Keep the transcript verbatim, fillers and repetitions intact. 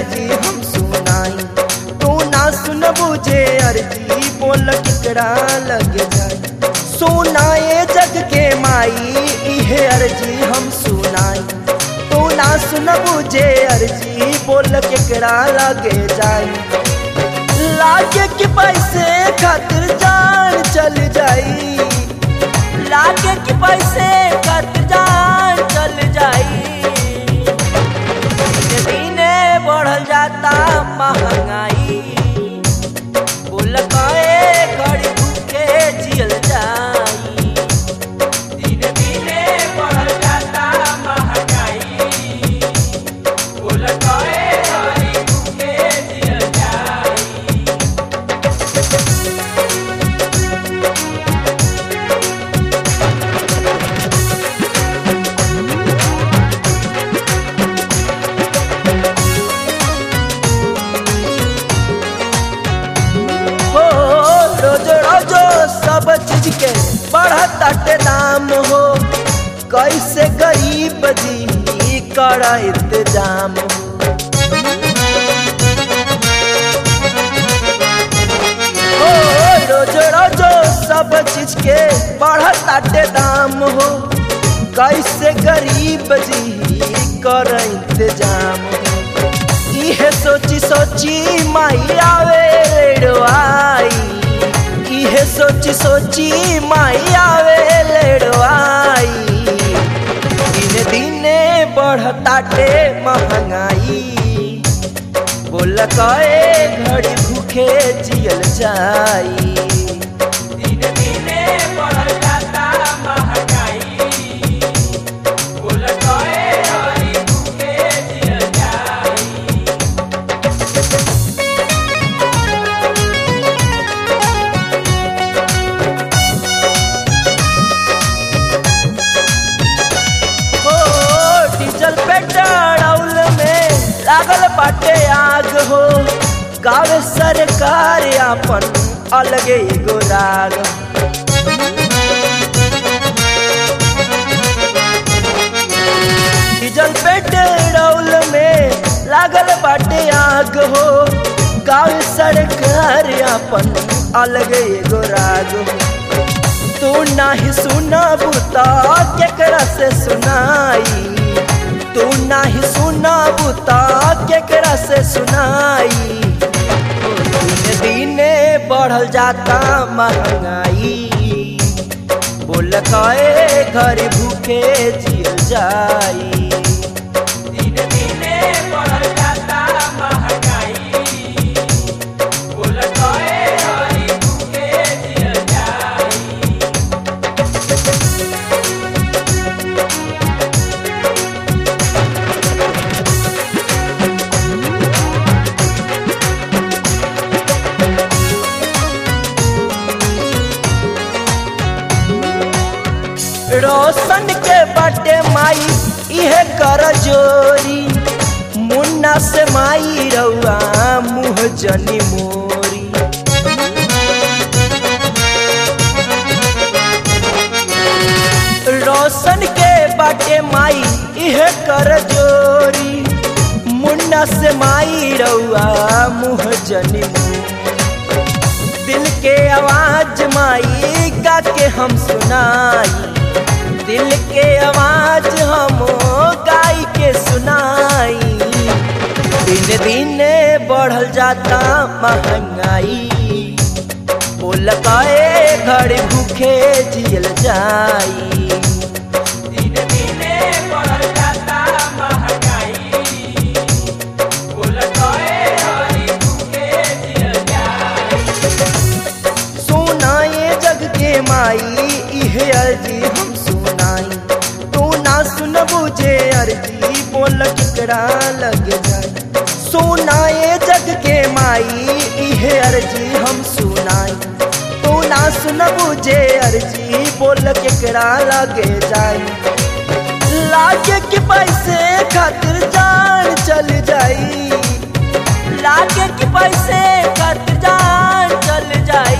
अर्जी हम सुनाई, तू ना सुन बुझे अर्जी बोल केकरा लग जाई। सुनाए जग के माई इहे अर्जी हम सुनाई, तू ना सुन बुझे अर्जी बोल केकरा लगे जाई। लागे कि पैसे खातिर जान चल जाई, लागे कि पैसे खातिर जान चल जाई। दिने बढ़ल जाता महंगाई, बोल कए घड़ी भूखे जियल जाई। दिने दिने बढ़ल जाता महंगाई, बोल कए घड़ी भूखे जियल जाई। सब चीज के बढ़ता दाम हो, कैसे गरीब जी कर इंतजाम हो। रोज रोज सब चीज के बढ़ता दाम हो, कैसे गरीब जी कर इंतजाम हो। इहे सोची सोची माई आवे रेड़वाई, इहे सोची सोची माई आवे लेड़वाई। दिने दिने बढ़ताटे महंगाई, बोल कए घड़ी भूखे जियल जाई। दिने दिने बढ़ जाता महंगाई, बोल कए घड़ी भूखे जियल जाई। पेट्रोल में लागल बाटे आग हो, गावे सरकार अपन अलगे एगो राग। डीजल पेट्रोल में लागल बाटे आग हो, गावे सरकार अपन अलगे एगो राग हो। तू नाही सुनबू त केकरा से सुनाई, तू नाही सुनबू त केकरा से सुनाई। दिने दिने बढ़ल जाता महंगाई, बोल कए घर भूखे जियल जाई। दिने दिने बढ़ल जाता महंगाई, बोल कए घर भूखे जियल जाई। रोशन के बटे माई इहे कर जोरी, मुन्ना से माई रउआ मुँह जनी मोरी। रोशन के बटे माई इहे कर जोरी, मुन्ना से माई रउआ मुँह जनी मोरी। दिल के आवाज माई गा के हम सुनाई, दिल के आवाज हम गाई के सुनाई। दिन दिन बढ़ल जाता महंगाई, बोल कए घर भूखे जियल जाई। दिन दिन बढ़ल जाता महंगाई, बोल कए घर भूखे जियल जाई। सुनाए जग के माई इहे अर्जी हम सुनाई, तू ना सुन बुझे अर्जी बोल केकरा लग जाई। सुनाए जग के माई इहे अर्जी हम सुनाई, तू ना सुन बुझे अर्जी बोल केकरा लगे जाई। लागे कि पैसे खातिर जान चल जाई, लागे कि पैसे खातिर जान चल जाई।